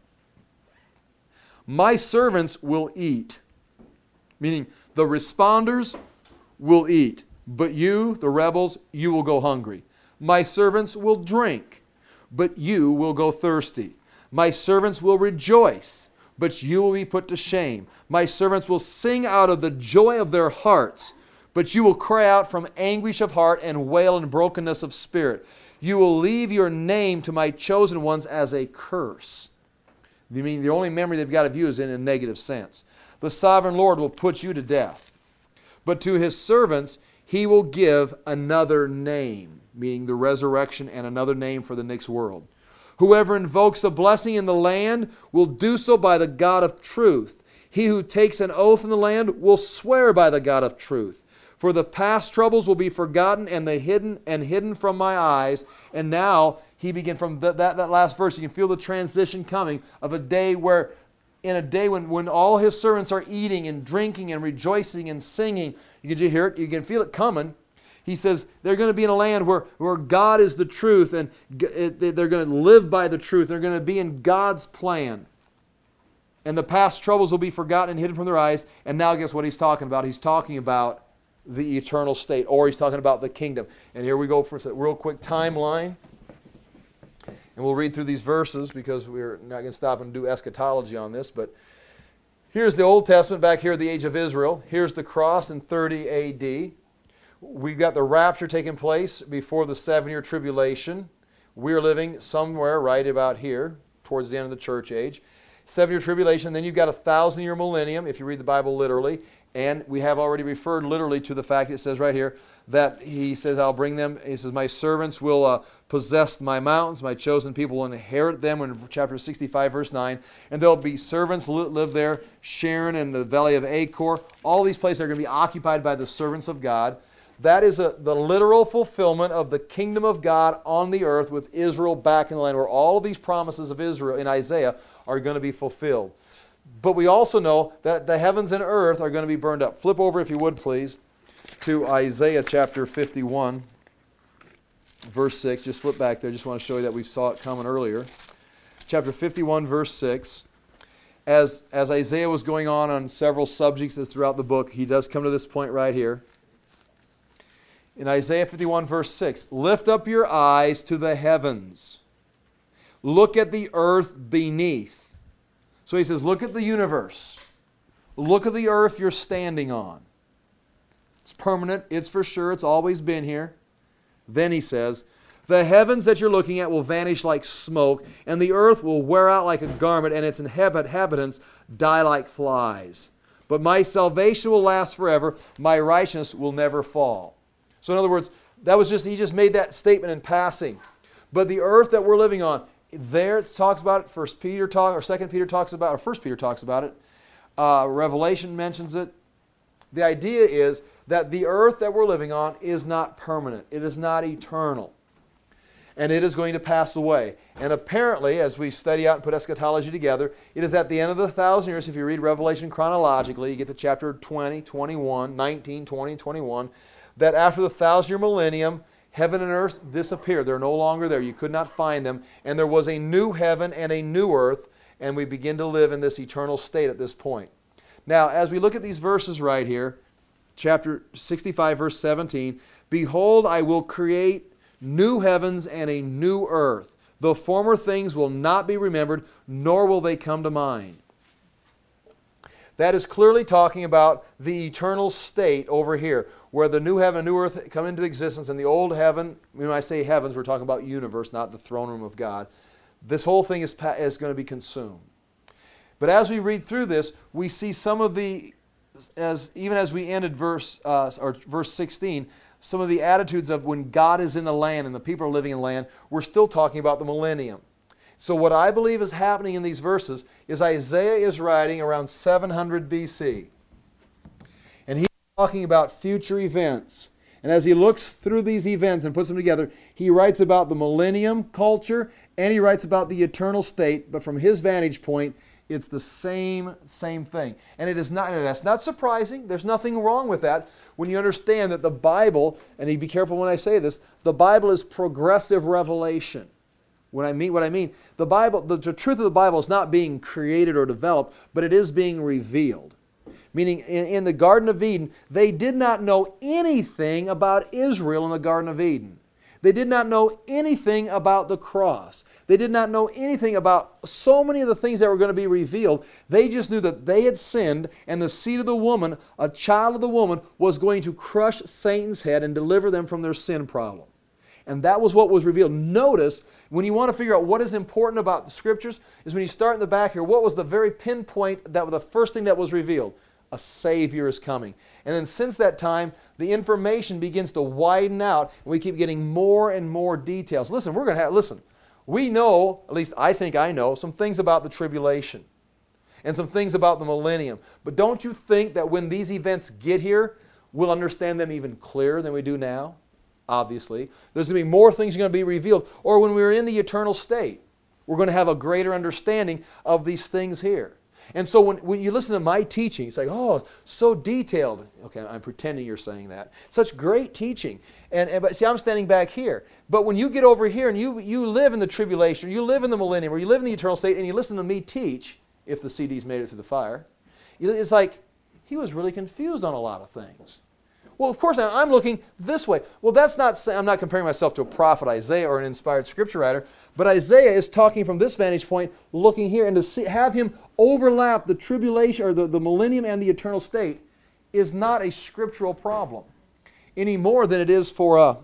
My servants will eat. Meaning the responders will eat. But you, the rebels, you will go hungry. My servants will drink. But you will go thirsty. My servants will rejoice. But you will be put to shame. My servants will sing out of the joy of their hearts. But you will cry out from anguish of heart and wail in brokenness of spirit. You will leave your name to my chosen ones as a curse. You mean the only memory they've got of you is in a negative sense. The sovereign Lord will put you to death. But to his servants he will give another name, meaning the resurrection and another name for the next world. Whoever invokes a blessing in the land will do so by the God of truth. He who takes an oath in the land will swear by the God of truth. For the past troubles will be forgotten and hidden from my eyes. And now he began from that last verse. You can feel the transition coming of a day where, in a day when all his servants are eating and drinking and rejoicing and singing. You can hear it. You can feel it coming. He says they're going to be in a land where God is the truth, and they're going to live by the truth. They're going to be in God's plan. And the past troubles will be forgotten and hidden from their eyes. And now guess what he's talking about? He's talking about the eternal state, or he's talking about the kingdom. And here we go for a real quick timeline. And we'll read through these verses because we're not going to stop and do eschatology on this. But here's the Old Testament back here at the age of Israel. Here's the cross in 30 A.D. We've got the rapture taking place before the 7-year tribulation. We're living somewhere right about here, towards the end of the church age. 7-year tribulation, then you've got a 1,000-year millennium, if you read the Bible literally. And we have already referred literally to the fact, it says right here, that he says, I'll bring them, he says, my servants will possess my mountains, my chosen people will inherit them, in chapter 65, verse 9. And there'll be servants live there, Sharon and the valley of Achor. All these places are going to be occupied by the servants of God. That is the literal fulfillment of the kingdom of God on the earth with Israel back in the land, where all of these promises of Israel in Isaiah are going to be fulfilled. But we also know that the heavens and earth are going to be burned up. Flip over, if you would, please, to Isaiah chapter 51, verse 6. Just flip back there. Just want to show you that we saw it coming earlier. Chapter 51, verse 6. As Isaiah was going on several subjects throughout the book, he does come to this point right here. In Isaiah 51, verse 6, lift up your eyes to the heavens. Look at the earth beneath. So he says, look at the universe. Look at the earth you're standing on. It's permanent. It's for sure. It's always been here. Then he says, the heavens that you're looking at will vanish like smoke, and the earth will wear out like a garment, and its inhabitants die like flies. But my salvation will last forever. My righteousness will never fall. So in other words, he just made that statement in passing. But the earth that we're living on, there it talks about it. First Peter talks, or Second Peter talks about it, or First Peter talks about it. Revelation mentions it. The idea is that the earth that we're living on is not permanent. It is not eternal. And it is going to pass away. And apparently, as we study out and put eschatology together, it is at the end of the 1,000 years, if you read Revelation chronologically, you get to chapter 20, 21, 19, 20, 21, that after the 1,000-year millennium, heaven and earth disappear. They're no longer there. You could not find them. And there was a new heaven and a new earth, and we begin to live in this eternal state at this point. Now, as we look at these verses right here, chapter 65, verse 17, "Behold, I will create new heavens and a new earth. The former things will not be remembered, nor will they come to mind." That is clearly talking about the eternal state over here, where the new heaven and new earth come into existence, and the old heaven, when I say heavens, we're talking about universe, not the throne room of God. This whole thing is going to be consumed. But as we read through this, we see some of the, even as we ended verse 16, some of the attitudes of when God is in the land and the people are living in the land, we're still talking about the millennium. So what I believe is happening in these verses is Isaiah is writing around 700 BC. And he's talking about future events. And as he looks through these events and puts them together, he writes about the millennium culture and he writes about the eternal state, but from his vantage point, it's the same thing. And it is not, and that's not surprising. There's nothing wrong with that when you understand that the Bible, and be careful when I say this, the Bible is progressive revelation. What I mean, the Bible, the truth of the Bible is not being created or developed, but it is being revealed. Meaning in the Garden of Eden, they did not know anything about Israel in the Garden of Eden. They did not know anything about the cross. They did not know anything about so many of the things that were going to be revealed. They just knew that they had sinned, and the seed of the woman, a child of the woman, was going to crush Satan's head and deliver them from their sin problem. And that was what was revealed. Notice, when you want to figure out what is important about the Scriptures, is when you start in the back here, what was the very pinpoint, that was the first thing that was revealed? A Savior is coming. And then since that time, the information begins to widen out, and we keep getting more and more details. Listen, we know, at least I think I know, some things about the tribulation and some things about the millennium. But don't you think that when these events get here, we'll understand them even clearer than we do now? Obviously. There's going to be more things going to be revealed. Or when we're in the eternal state, we're going to have a greater understanding of these things here. And so when you listen to my teaching, it's like, oh, so detailed. Okay, I'm pretending you're saying that. Such great teaching. But see, I'm standing back here. But when you get over here and you live in the tribulation, or you live in the millennium, or you live in the eternal state, and you listen to me teach, if the CD's made it through the fire, it's like he was really confused on a lot of things. Well, of course, I'm looking this way. Well, that's not, I'm not comparing myself to a prophet Isaiah or an inspired scripture writer, but Isaiah is talking from this vantage point, looking here, and to have him overlap the tribulation, or the millennium and the eternal state, is not a scriptural problem any more than it is for,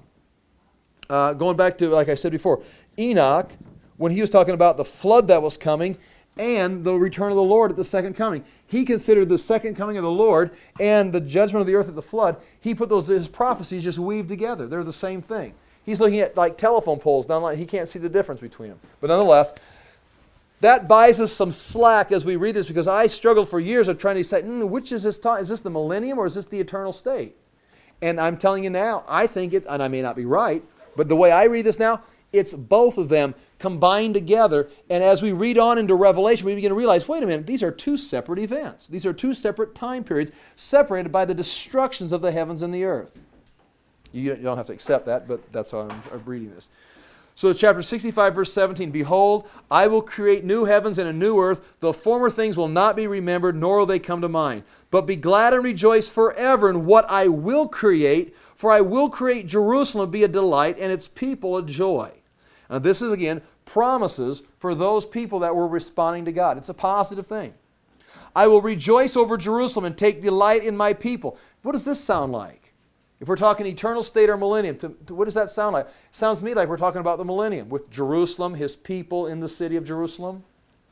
going back to, like I said before, Enoch, when he was talking about the flood that was coming, and the return of the Lord at the second coming. He considered the second coming of the Lord and the judgment of the earth at the flood. He put his prophecies just weaved together. They're the same thing. He's looking at like telephone poles down line. He can't see the difference between them. But nonetheless, that buys us some slack as we read this, because I struggled for years of trying to decide, which is this time? Is this the millennium or is this the eternal state? And I'm telling you now, I think it, and I may not be right, but the way I read this now, it's both of them combined together. And as we read on into Revelation, we begin to realize, wait a minute, these are two separate events. These are two separate time periods separated by the destructions of the heavens and the earth. You don't have to accept that, but that's how I'm reading this. So chapter 65, verse 17, "Behold, I will create new heavens and a new earth. The former things will not be remembered, nor will they come to mind. But be glad and rejoice forever in what I will create, for I will create Jerusalem be a delight and its people a joy." Now this is, again, promises for those people that were responding to God. It's a positive thing. "I will rejoice over Jerusalem and take delight in my people." What does this sound like? If we're talking eternal state or millennium, what does that sound like? It sounds to me like we're talking about the millennium, with Jerusalem, his people in the city of Jerusalem.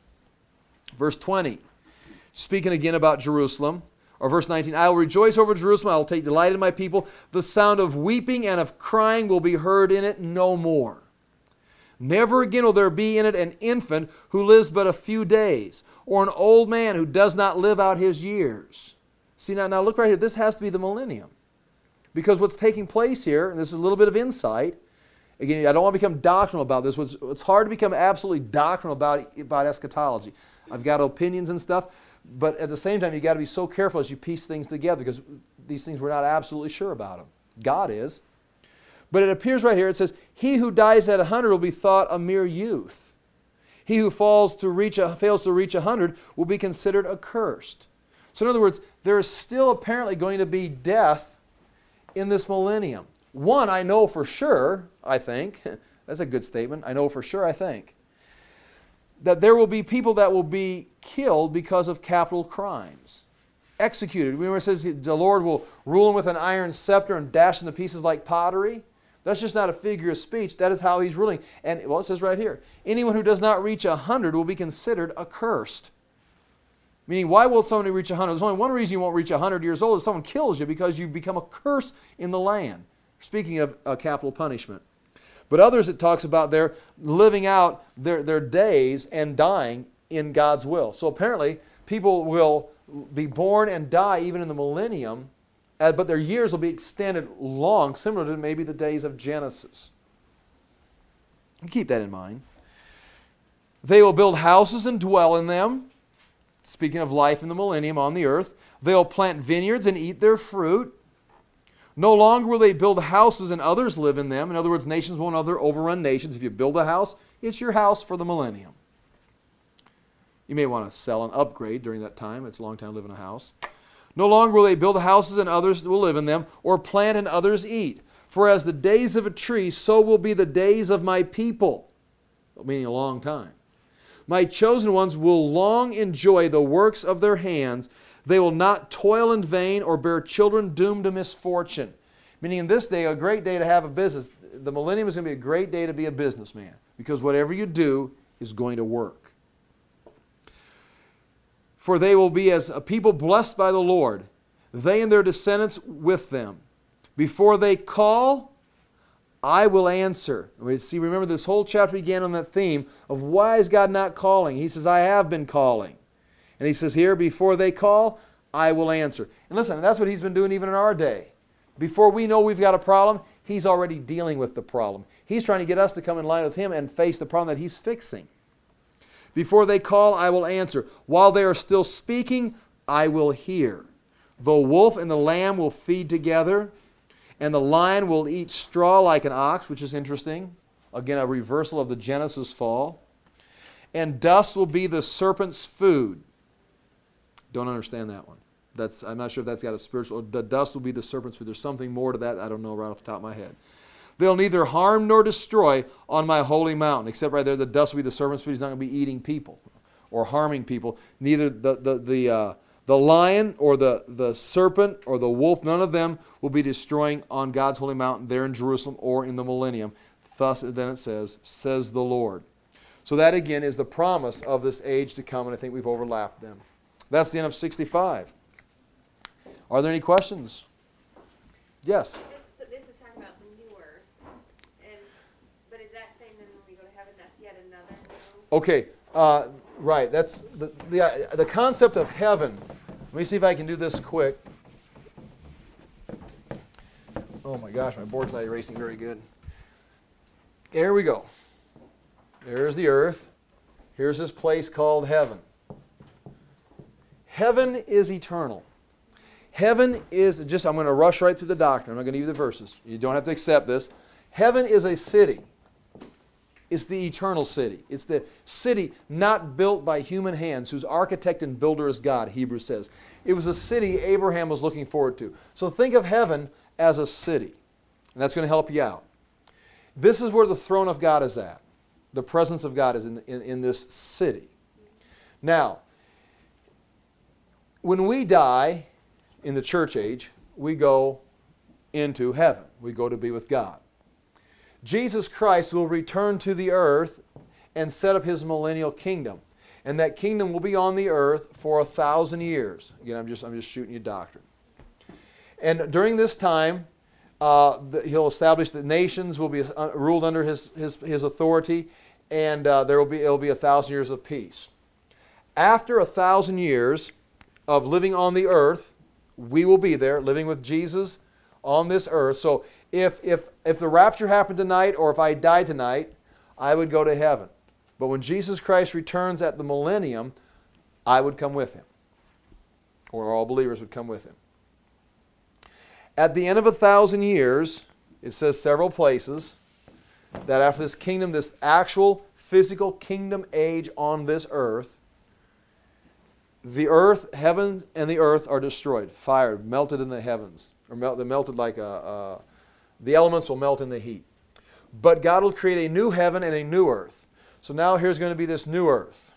Verse 20, speaking again about Jerusalem, or verse 19, "I will rejoice over Jerusalem, I will take delight in my people. The sound of weeping and of crying will be heard in it no more." Never again will there be in it an infant who lives but a few days, or an old man who does not live out his years. See, now look right here. This has to be the millennium. Because what's taking place here, and this is a little bit of insight, again, I don't want to become doctrinal about this. It's hard to become absolutely doctrinal about eschatology. I've got opinions and stuff, but at the same time, you've got to be so careful as you piece things together, because these things we're not absolutely sure about them. God is. But it appears right here, it says, he who dies at 100 will be thought a mere youth. He who fails to reach 100 will be considered accursed. So in other words, there is still apparently going to be death in this millennium. One, I know for sure, I think, that's a good statement, I know for sure, I think, that there will be people that will be killed because of capital crimes. Executed. Remember it says the Lord will rule them with an iron scepter and dash them to pieces like pottery? That's just not a figure of speech. That is how he's ruling. And, well, it says right here, anyone who does not reach 100 will be considered accursed. Meaning, why will somebody reach 100? There's only one reason you won't reach 100 years old is someone kills you, because you become a curse in the land. Speaking of capital punishment. But others, it talks about their living out their days and dying in God's will. So apparently, people will be born and die even in the millennium, but their years will be extended long, similar to maybe the days of Genesis. Keep that in mind. They will build houses and dwell in them. Speaking of life in the millennium on the earth. They'll plant vineyards and eat their fruit. No longer will they build houses and others live in them. In other words, nations won't overrun nations. If you build a house, it's your house for the millennium. You may want to sell and upgrade during that time. It's a long time to live in a house. No longer will they build houses and others will live in them, or plant and others eat. For as the days of a tree, so will be the days of my people. Meaning a long time. My chosen ones will long enjoy the works of their hands. They will not toil in vain or bear children doomed to misfortune. Meaning in this day, a great day to have a business. The millennium is going to be a great day to be a businessman, because whatever you do is going to work. For they will be as a people blessed by the Lord, they and their descendants with them. Before they call, I will answer. See, remember this whole chapter began on that theme of why is God not calling? He says, I have been calling. And he says here, before they call, I will answer. And listen, that's what he's been doing even in our day. Before we know we've got a problem, he's already dealing with the problem. He's trying to get us to come in line with him and face the problem that he's fixing. Before they call, I will answer. While they are still speaking, I will hear. The wolf and the lamb will feed together, and the lion will eat straw like an ox, which is interesting. Again, a reversal of the Genesis fall. And dust will be the serpent's food. Don't understand that one. I'm not sure if that's got a spiritual... The dust will be the serpent's food. There's something more to that. I don't know right off the top of my head. They'll neither harm nor destroy on my holy mountain. Except right there, the dust will be the serpent's food. He's not going to be eating people or harming people. Neither the lion or the serpent or the wolf, none of them will be destroying on God's holy mountain there in Jerusalem or in the millennium. Thus, then it says the Lord. So that again is the promise of this age to come, and I think we've overlapped them. That's the end of 65. Are there any questions? Yes? So this is talking about the new earth, but is that saying then when we go to heaven, that's yet another new? Okay, right. That's the concept of heaven. Let me see if I can do this quick. Oh my gosh, my board's not erasing very good. There we go. There's the earth. Here's this place called heaven. Heaven is eternal. Heaven is just, I'm going to rush right through the doctrine. I'm not going to give you the verses. You don't have to accept this. Heaven is a city. It's the eternal city. It's the city not built by human hands, whose architect and builder is God, Hebrews says. It was a city Abraham was looking forward to. So think of heaven as a city. And that's going to help you out. This is where the throne of God is at. The presence of God is in this city. Now, when we die in the church age, we go into heaven. We go to be with God. Jesus Christ will return to the earth and set up his millennial kingdom. And that kingdom will be on the earth for 1,000 years. Again, I'm just shooting you doctrine. And during this time, He'll establish that nations will be ruled under his authority, and it'll be 1,000 years of peace. After 1,000 years of living on the earth, we will be there living with Jesus on this earth. So if the rapture happened tonight, or if I died tonight, I would go to heaven. But when Jesus Christ returns at the millennium, I would come with him, or all believers would come with him. At the end of 1,000 years, it says several places that after this kingdom, this actual physical kingdom age on this earth, the earth, heaven and the earth are destroyed, fired, melted in the heavens, or they're melted like the elements will melt in the heat. But God will create a new heaven and a new earth. So now here's going to be this new earth.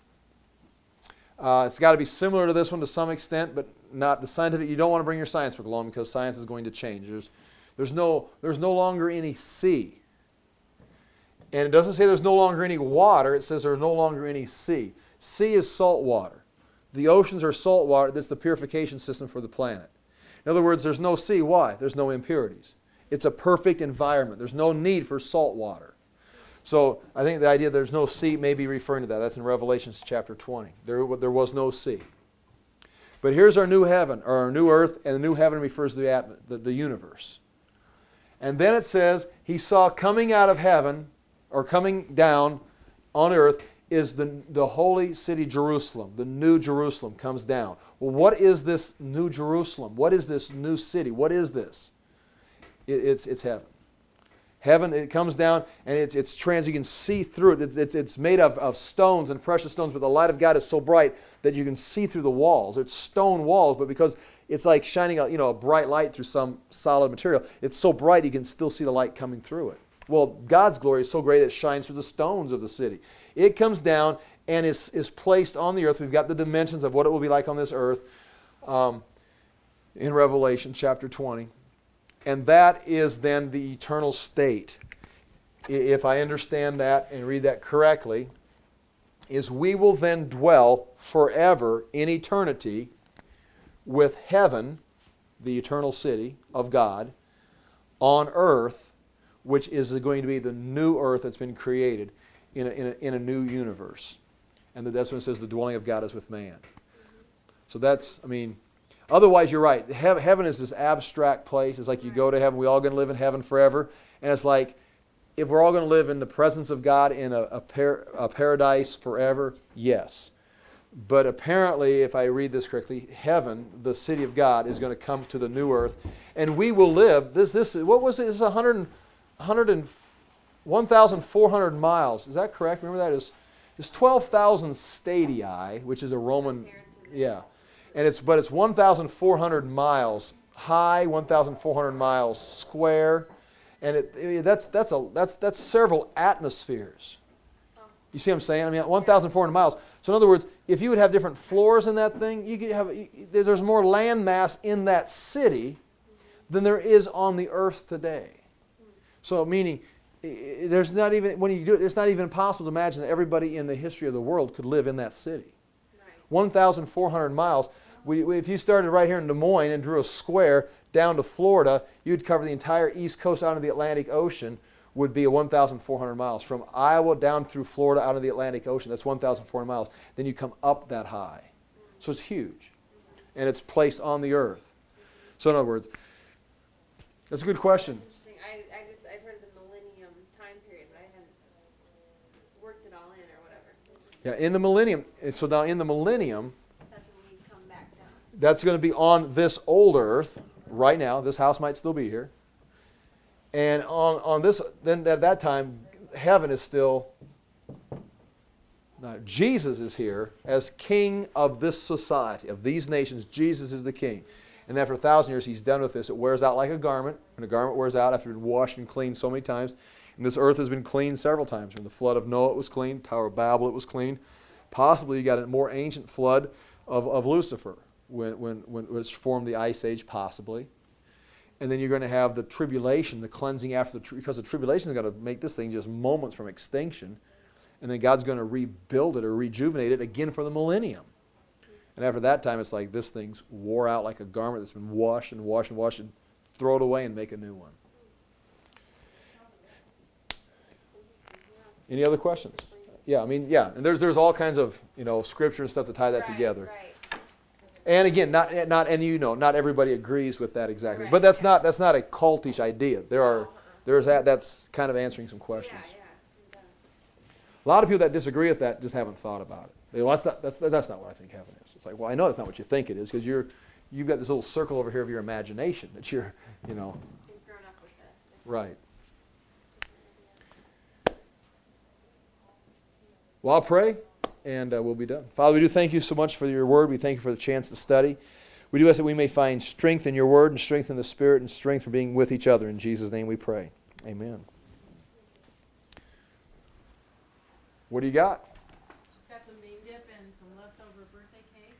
It's got to be similar to this one to some extent, but not the scientific. You don't want to bring your science book along because science is going to change. There's no longer any sea. And it doesn't say there's no longer any water. It says there's no longer any sea. Sea is salt water. The oceans are salt water. That's the purification system for the planet. In other words, there's no sea. Why? There's no impurities. It's a perfect environment. There's no need for salt water. So I think the idea there's no sea may be referring to that. That's in Revelation chapter 20. There was no sea. But here's our new heaven, or our new earth, and the new heaven refers to the universe. And then it says, he saw coming out of heaven, or coming down on earth, is the holy city Jerusalem. The new Jerusalem comes down. Well, what is this new Jerusalem? What is this new city? What is this? It's heaven. Heaven, it comes down and it's trans. You can see through it. It's made of stones and precious stones, but the light of God is so bright that you can see through the walls. It's stone walls, but because it's like shining a bright light through some solid material, it's so bright you can still see the light coming through it. Well, God's glory is so great that it shines through the stones of the city. It comes down and is placed on the earth. We've got the dimensions of what it will be like on this earth in Revelation chapter 20. And that is then the eternal state. If I understand that and read that correctly, is we will then dwell forever in eternity with heaven, the eternal city of God, on earth, which is going to be the new earth that's been created in a new universe. And that's when it says the dwelling of God is with man. So that's, otherwise you're right. Heaven is this abstract place. It's like you go to heaven, we're all going to live in heaven forever. And it's like, if we're all going to live in the presence of God in a paradise forever, yes. But apparently, if I read this correctly, heaven, the city of God, is going to come to the new earth. And we will live, what was it? This is 1,400 miles. Is that correct? Remember that is 12,000 stadia, which is a Roman, yeah. And it's 1,400 miles high, 1,400 miles square, and that's several atmospheres. You see what I'm saying? 1,400 miles. So in other words, if you would have different floors in that thing, you could there's more land mass in that city than there is on the earth today. So meaning, it's not even possible to imagine that everybody in the history of the world could live in that city. Right. 1,400 miles. If you started right here in Des Moines and drew a square down to Florida, you'd cover the entire east coast out of the Atlantic Ocean, would be 1,400 miles. From Iowa down through Florida out of the Atlantic Ocean, that's 1,400 miles. Then you come up that high. So it's huge. And it's placed on the earth. So in other words, that's a good question. I've heard the millennium time period, but I haven't worked it all in or whatever. Yeah, in the millennium. So now in the millennium, that's when we come back down. That's going to be on this old earth right now. This house might still be here. And on this, then at that time, heaven is still, Jesus is here as king of this society, of these nations. Jesus is the king. And after 1,000 years, he's done with this. It wears out like a garment. And a garment wears out after it's been washed and cleaned so many times. And this earth has been cleaned several times. When the flood of Noah, it was cleaned. Tower of Babel, it was cleaned. Possibly you got a more ancient flood of Lucifer, when which formed the Ice Age, possibly. And then you're going to have the tribulation, the cleansing after because the tribulation is going to make this thing just moments from extinction. And then God's going to rebuild it or rejuvenate it again for the millennium. And after that time, it's like this thing's wore out like a garment that's been washed and washed and washed, and throw it away and make a new one. Any other questions? Yeah, I mean, yeah, and there's all kinds of, scripture and stuff to tie that Right, together. Right. And again, not everybody agrees with that exactly. Right, But that's yeah. not a cultish idea. That's kind of answering some questions. Yeah, it does. A lot of people that disagree with that just haven't thought about it. They go, that's not what I think heaven is. It's like, well, I know that's not what you think it is because you've got this little circle over here of your imagination that you're. You've grown up with that. Right. Well, I'll pray, and we'll be done. Father, we do thank you so much for your word. We thank you for the chance to study. We do ask that we may find strength in your word and strength in the Spirit and strength for being with each other. In Jesus' name we pray. Amen. What do you got? Just got some bean dip and some leftover birthday cake.